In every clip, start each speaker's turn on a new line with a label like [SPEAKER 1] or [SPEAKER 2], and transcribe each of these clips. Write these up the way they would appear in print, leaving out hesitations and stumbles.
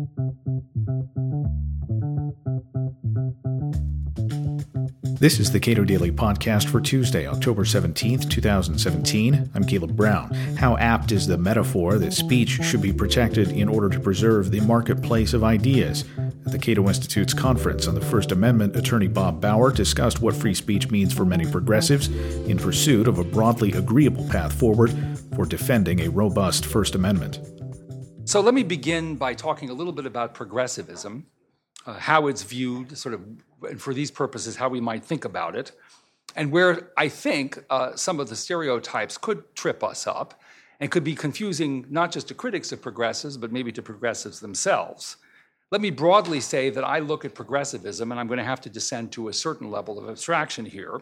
[SPEAKER 1] This is the Cato Daily Podcast for Tuesday, October 17th, 2017. I'm Caleb Brown. How apt is the metaphor that speech should be protected in order to preserve the marketplace of ideas? At the Cato Institute's conference on the First Amendment, attorney Bob Bauer discussed what free speech means for many progressives in pursuit of a broadly agreeable path forward for defending a robust First Amendment.
[SPEAKER 2] So let me begin by talking a little bit about progressivism, how it's viewed, and for these purposes, how we might think about it, and where I think some of the stereotypes could trip us up and could be confusing not just to critics of progressives, but maybe to progressives themselves. Let me broadly say that I look at progressivism, and I'm going to have to descend to a certain level of abstraction here,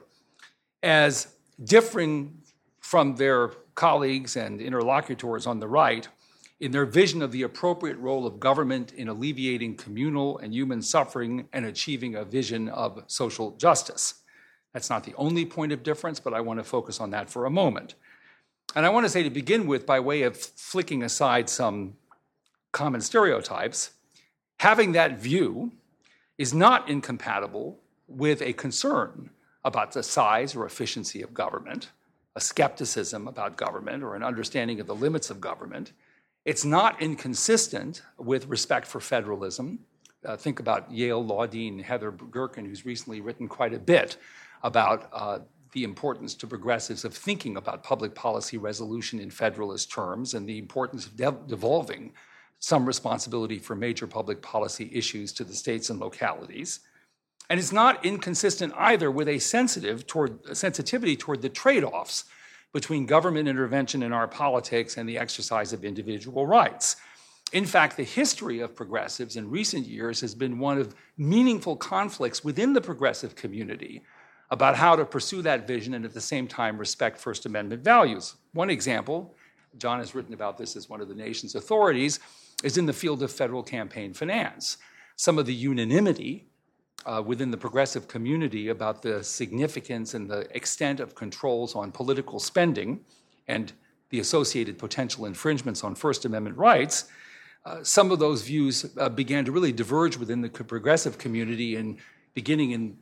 [SPEAKER 2] as differing from their colleagues and interlocutors on the right in their vision of the appropriate role of government in alleviating communal and human suffering and achieving a vision of social justice. That's not the only point of difference, but I want to focus on that for a moment. And I want to say to begin with, by way of flicking aside some common stereotypes, having that view is not incompatible with a concern about the size or efficiency of government, a skepticism about government, or an understanding of the limits of government. It's not inconsistent with respect for federalism. Think about Yale law dean Heather Gerken, who's recently written quite a bit about the importance to progressives of thinking about public policy resolution in federalist terms and the importance of devolving some responsibility for major public policy issues to the states and localities. And it's not inconsistent either with a sensitivity toward the trade-offs between government intervention in our politics and the exercise of individual rights. In fact, the history of progressives in recent years has been one of meaningful conflicts within the progressive community about how to pursue that vision and at the same time respect First Amendment values. One example, John has written about this as one of the nation's authorities, is in the field of federal campaign finance. Some of the unanimity within the progressive community about the significance and the extent of controls on political spending and the associated potential infringements on First Amendment rights, some of those views began to really diverge within the progressive community beginning in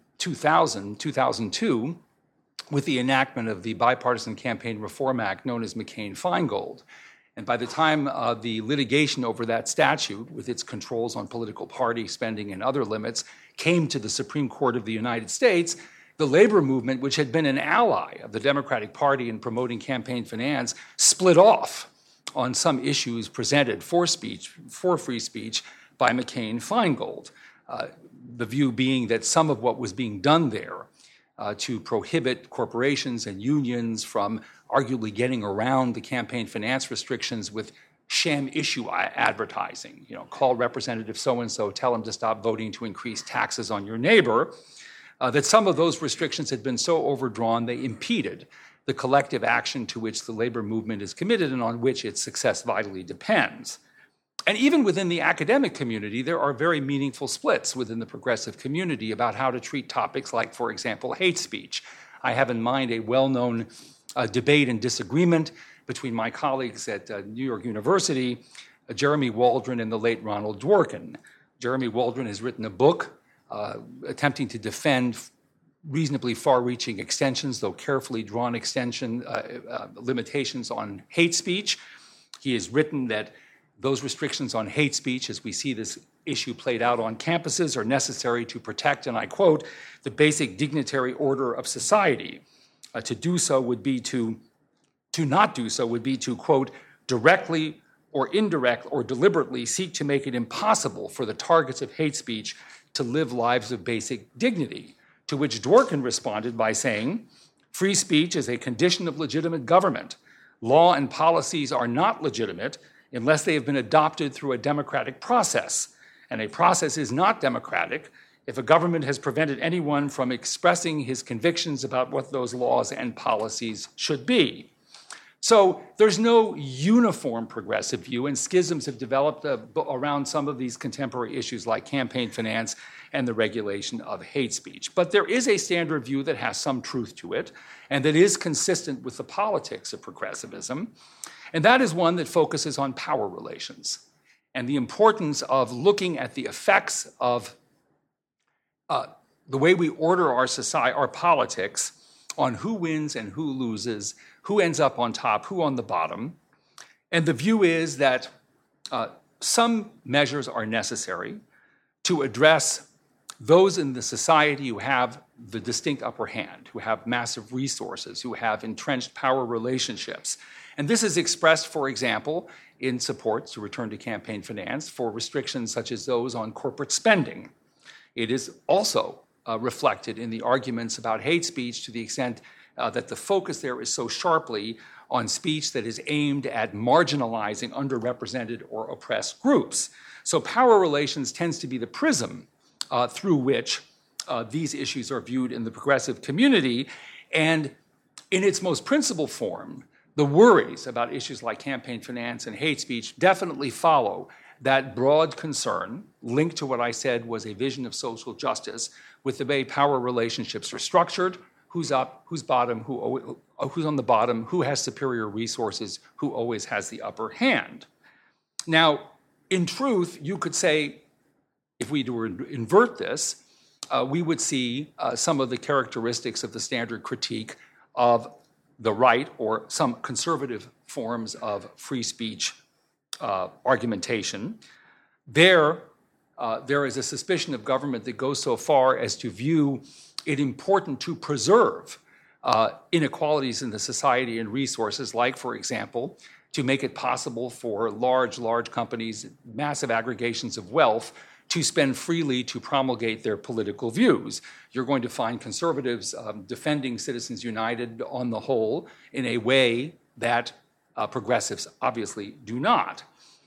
[SPEAKER 2] 2002, with the enactment of the Bipartisan Campaign Reform Act known as McCain-Feingold. And by the time the litigation over that statute, with its controls on political party spending and other limits, came to the Supreme Court of the United States, the labor movement, which had been an ally of the Democratic Party in promoting campaign finance, split off on some issues presented for free speech by McCain-Feingold. The view being that some of what was being done there to prohibit corporations and unions from arguably getting around the campaign finance restrictions with sham issue advertising. Call Representative so-and-so, tell him to stop voting to increase taxes on your neighbor, that some of those restrictions had been so overdrawn they impeded the collective action to which the labor movement is committed and on which its success vitally depends. And even within the academic community, there are very meaningful splits within the progressive community about how to treat topics like, for example, hate speech. I have in mind a well-known debate and disagreement between my colleagues at New York University, Jeremy Waldron and the late Ronald Dworkin. Jeremy Waldron has written a book attempting to defend reasonably far-reaching extensions, though carefully drawn limitations on hate speech. He has written that those restrictions on hate speech, as we see this issue played out on campuses, are necessary to protect, and I quote, the basic dignitary order of society. To do so would be to not do so would be to, quote, directly or indirect or deliberately seek to make it impossible for the targets of hate speech to live lives of basic dignity. To which Dworkin responded by saying, free speech is a condition of legitimate government. Law and policies are not legitimate unless they have been adopted through a democratic process. And a process is not democratic if a government has prevented anyone from expressing his convictions about what those laws and policies should be. So there's no uniform progressive view, and schisms have developed around some of these contemporary issues like campaign finance and the regulation of hate speech. But there is a standard view that has some truth to it, and that is consistent with the politics of progressivism, and that is one that focuses on power relations. and the importance of looking at the effects of the way we order our society, our politics, on who wins and who loses, who ends up on top, who on the bottom. And the view is that some measures are necessary to address those in the society who have the distinct upper hand, who have massive resources, who have entrenched power relationships. And this is expressed, for example, in support, to return to campaign finance, for restrictions such as those on corporate spending. It is also reflected in the arguments about hate speech to the extent that the focus there is so sharply on speech that is aimed at marginalizing underrepresented or oppressed groups. So power relations tends to be the prism through which these issues are viewed in the progressive community. And in its most principal form, the worries about issues like campaign finance and hate speech definitely follow that broad concern linked to what I said was a vision of social justice with the way power relationships are structured, who's up, who's bottom, who's on the bottom, who has superior resources, who always has the upper hand. Now, in truth, you could say, if we were to invert this, we would see some of the characteristics of the standard critique of the right or some conservative forms of free speech argumentation. There is a suspicion of government that goes so far as to view it important to preserve inequalities in the society and resources, like, for example, to make it possible for large companies, massive aggregations of wealth, to spend freely to promulgate their political views. You're going to find conservatives defending Citizens United on the whole in a way that progressives obviously do not.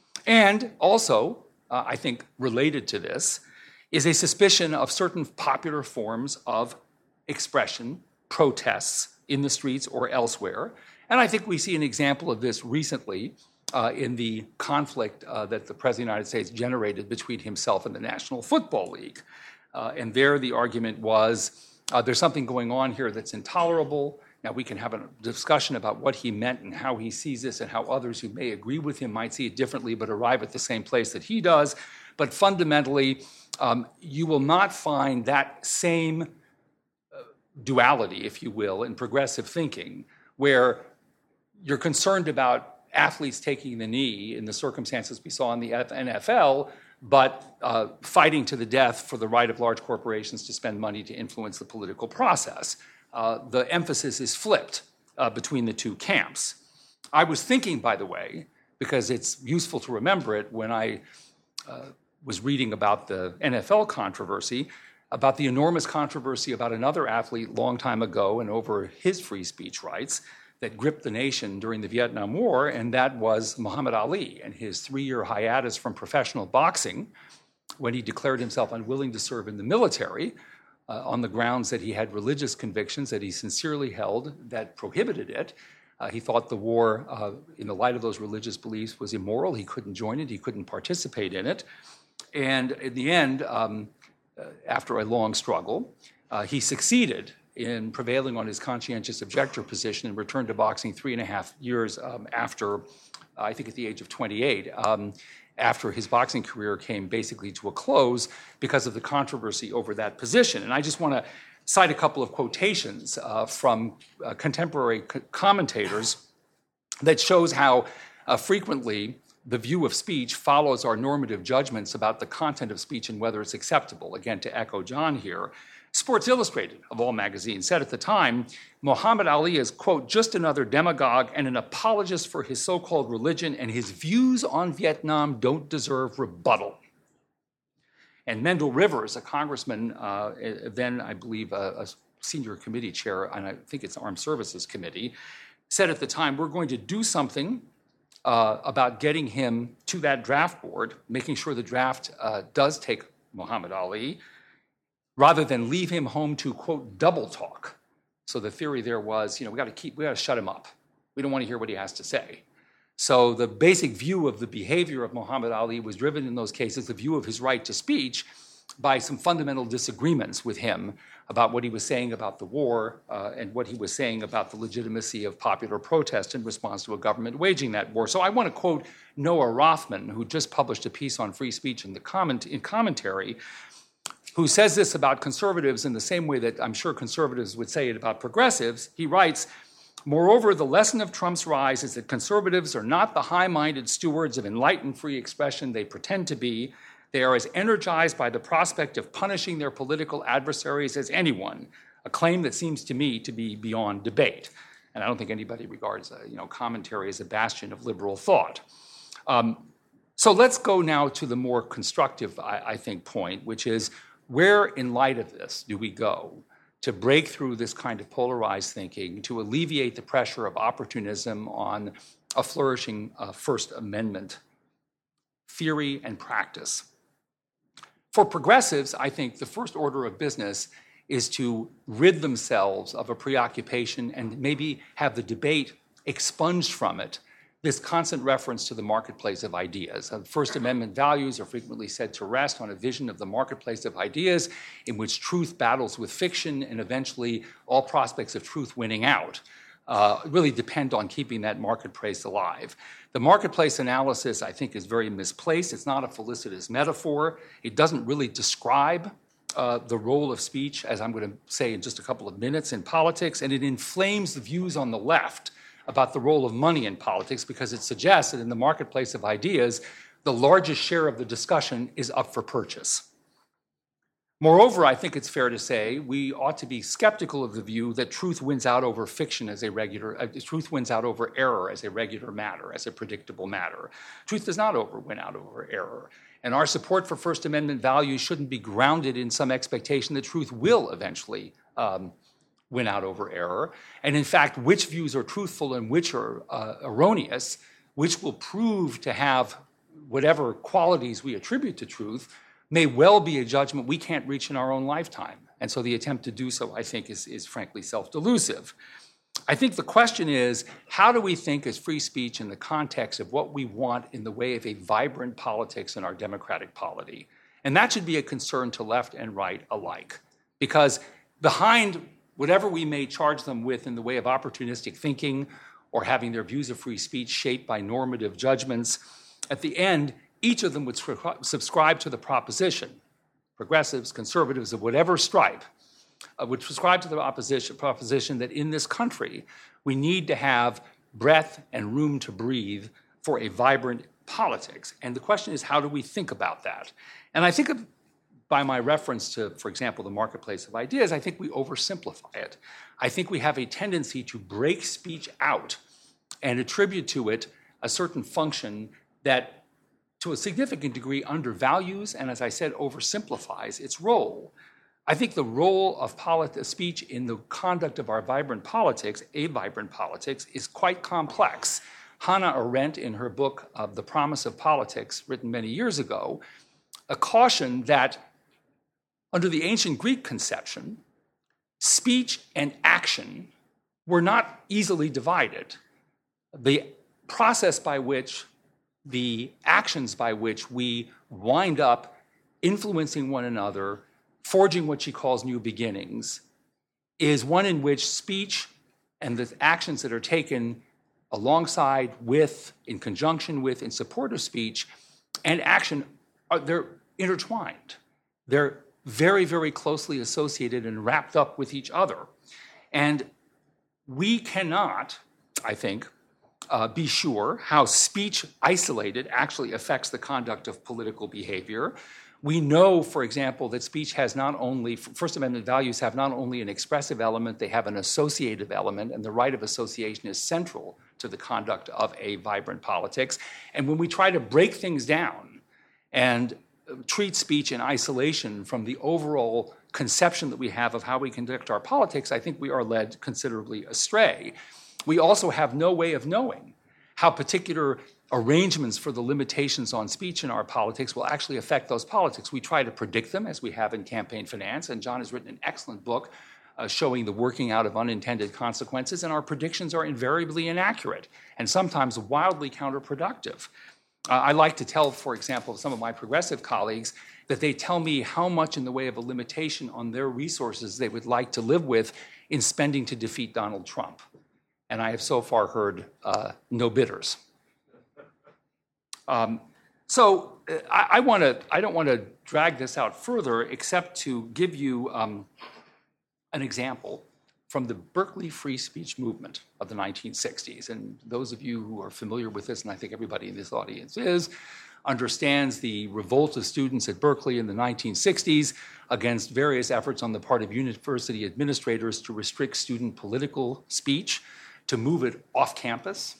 [SPEAKER 2] And also, I think related to this, is a suspicion of certain popular forms of expression, protests in the streets or elsewhere. And I think we see an example of this recently in the conflict that the President of the United States generated between himself and the National Football League. And there the argument was, there's something going on here that's intolerable. Now, we can have a discussion about what he meant and how he sees this and how others who may agree with him might see it differently but arrive at the same place that he does. But fundamentally, you will not find that same duality, if you will, in progressive thinking, where you're concerned about athletes taking the knee in the circumstances we saw in the NFL, but fighting to the death for the right of large corporations to spend money to influence the political process. The emphasis is flipped between the two camps. I was thinking, by the way, because it's useful to remember it, when I was reading about the NFL controversy, about the enormous controversy about another athlete long time ago and over his free speech rights that gripped the nation during the Vietnam War, and that was Muhammad Ali and his 3-year hiatus from professional boxing when he declared himself unwilling to serve in the military on the grounds that he had religious convictions that he sincerely held that prohibited it. He thought the war, in the light of those religious beliefs, was immoral. He couldn't join it. He couldn't participate in it. And in the end, after a long struggle, he succeeded in prevailing on his conscientious objector position and returned to boxing 3.5 years after, I think at the age of 28, after his boxing career came basically to a close because of the controversy over that position. And I just want to cite a couple of quotations from contemporary commentators that shows how frequently the view of speech follows our normative judgments about the content of speech and whether it's acceptable. Again, to echo John here, Sports Illustrated, of all magazines, said at the time, Muhammad Ali is, quote, just another demagogue and an apologist for his so-called religion, and his views on Vietnam don't deserve rebuttal. And Mendel Rivers, a congressman, then I believe a senior committee chair, and I think it's Armed Services Committee, said at the time, we're going to do something about getting him to that draft board, making sure the draft does take Muhammad Ali, rather than leave him home to, quote, double talk. So the theory there was, we got to shut him up. We don't want to hear what he has to say. So the basic view of the behavior of Muhammad Ali was driven in those cases, the view of his right to speech, by some fundamental disagreements with him about what he was saying about the war and what he was saying about the legitimacy of popular protest in response to a government waging that war. So I want to quote Noah Rothman, who just published a piece on free speech in Commentary, who says this about conservatives in the same way that I'm sure conservatives would say it about progressives. He writes, "Moreover, the lesson of Trump's rise is that conservatives are not the high-minded stewards of enlightened free expression they pretend to be. They are as energized by the prospect of punishing their political adversaries as anyone, a claim that seems to me to be beyond debate." And I don't think anybody regards Commentary as a bastion of liberal thought. So let's go now to the more constructive, I think, point, which is where in light of this do we go to break through this kind of polarized thinking, to alleviate the pressure of opportunism on a flourishing First Amendment theory and practice? For progressives, I think the first order of business is to rid themselves of a preoccupation and maybe have the debate expunged from it this constant reference to the marketplace of ideas. First Amendment values are frequently said to rest on a vision of the marketplace of ideas in which truth battles with fiction and eventually all prospects of truth winning out really depend on keeping that marketplace alive. The marketplace analysis, I think, is very misplaced. It's not a felicitous metaphor. It doesn't really describe the role of speech, as I'm going to say in just a couple of minutes, in politics, and it inflames the views on the left about the role of money in politics because it suggests that in the marketplace of ideas, the largest share of the discussion is up for purchase. Moreover, I think it's fair to say we ought to be skeptical of the view that truth wins out over fiction as truth wins out over error as a regular matter, as a predictable matter. Truth does not win out over error. And our support for First Amendment values shouldn't be grounded in some expectation that truth will eventually win out over error. And in fact, which views are truthful and which are erroneous, which will prove to have whatever qualities we attribute to truth, may well be a judgment we can't reach in our own lifetime. And so the attempt to do so, I think, is frankly self-delusive. I think the question is, how do we think as free speech in the context of what we want in the way of a vibrant politics in our democratic polity? And that should be a concern to left and right alike. Because behind whatever we may charge them with in the way of opportunistic thinking or having their views of free speech shaped by normative judgments, at the end, each of them would subscribe to the proposition, progressives, conservatives of whatever stripe, would subscribe to the proposition that in this country, we need to have breath and room to breathe for a vibrant politics. And the question is, how do we think about that? And I think by my reference to, for example, the marketplace of ideas, I think we oversimplify it. I think we have a tendency to break speech out and attribute to it a certain function that, to a significant degree, undervalues and, as I said, oversimplifies its role. I think the role of speech in the conduct of our vibrant politics, a vibrant politics, is quite complex. Hannah Arendt, in her book, The Promise of Politics, written many years ago, cautioned that under the ancient Greek conception, speech and action were not easily divided. The process by which, the actions by which we wind up influencing one another, forging what she calls new beginnings, is one in which speech and the actions that are taken alongside with, in conjunction with, in support of speech and action, they're intertwined. They're very, very closely associated and wrapped up with each other. And we cannot, I think, be sure how speech isolated actually affects the conduct of political behavior. We know, for example, that speech has not only, First Amendment values have not only an expressive element, they have an associative element, and the right of association is central to the conduct of a vibrant politics. And when we try to break things down and treat speech in isolation from the overall conception that we have of how we conduct our politics, I think we are led considerably astray. We also have no way of knowing how particular arrangements for the limitations on speech in our politics will actually affect those politics. We try to predict them, as we have in campaign finance, and John has written an excellent book showing the working out of unintended consequences, and our predictions are invariably inaccurate and sometimes wildly counterproductive. I like to tell, for example, some of my progressive colleagues that they tell me how much in the way of a limitation on their resources they would like to live with in spending to defeat Donald Trump. And I have so far heard no bidders. I don't want to drag this out further, except to give you an example from the Berkeley free speech movement of the 1960s. And those of you who are familiar with this, and I think everybody in this audience is, understands the revolt of students at Berkeley in the 1960s against various efforts on the part of university administrators to restrict student political speech, to move it off campus.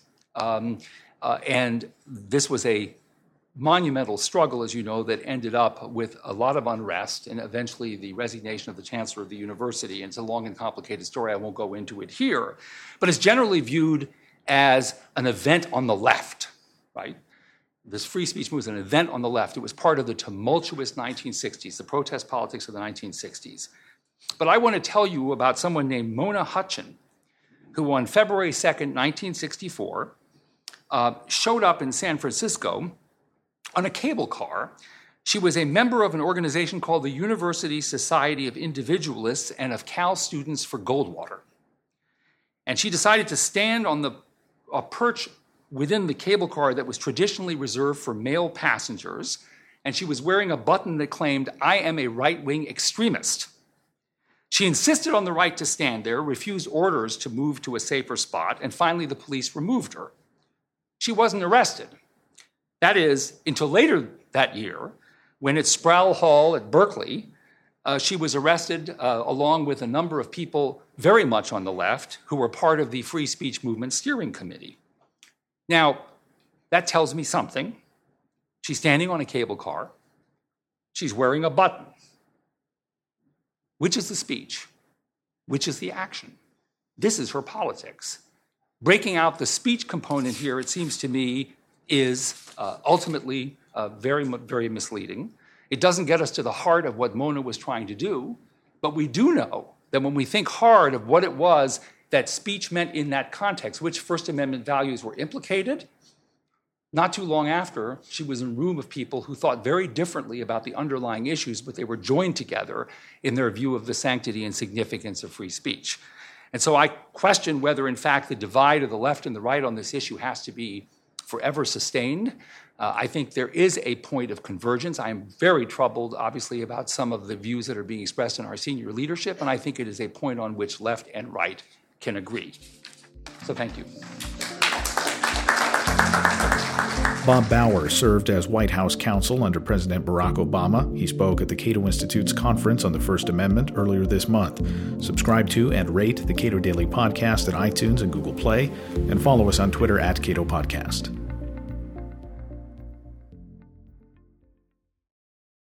[SPEAKER 2] And this was a monumental struggle, as you know, that ended up with a lot of unrest and eventually the resignation of the chancellor of the university. And it's a long and complicated story. I won't go into it here. But it's generally viewed as an event on the left, right? This free speech movement was an event on the left. It was part of the tumultuous 1960s, the protest politics of the 1960s. But I want to tell you about someone named Mona Hutchin, who on February 2nd, 1964, showed up in San Francisco on a cable car. She was a member of an organization called the University Society of Individualists and of Cal Students for Goldwater. And she decided to stand on a perch within the cable car that was traditionally reserved for male passengers, and she was wearing a button that claimed, "I am a right-wing extremist." She insisted on the right to stand there, refused orders to move to a safer spot, and finally the police removed her. She wasn't arrested. That is, until later that year, when at Sproul Hall at Berkeley, she was arrested along with a number of people very much on the left who were part of the Free Speech Movement Steering Committee. Now, that tells me something. She's standing on a cable car. She's wearing a button. Which is the speech? Which is the action? This is her politics. Breaking out the speech component here, it seems to me, is ultimately very, very misleading. It doesn't get us to the heart of what Mona was trying to do, but we do know that when we think hard of what it was that speech meant in that context, which First Amendment values were implicated, not too long after, she was in a room of people who thought very differently about the underlying issues, but they were joined together in their view of the sanctity and significance of free speech. And so I question whether, in fact, the divide of the left and the right on this issue has to be forever sustained. I think there is a point of convergence. I am very troubled, obviously, about some of the views that are being expressed in our senior leadership, and I think it is a point on which left and right can agree. So thank you.
[SPEAKER 1] Bob Bauer served as White House counsel under President Barack Obama. He spoke at the Cato Institute's conference on the First Amendment earlier this month. Subscribe to and rate the Cato Daily Podcast at iTunes and Google Play, and follow us on Twitter @Cato Podcast.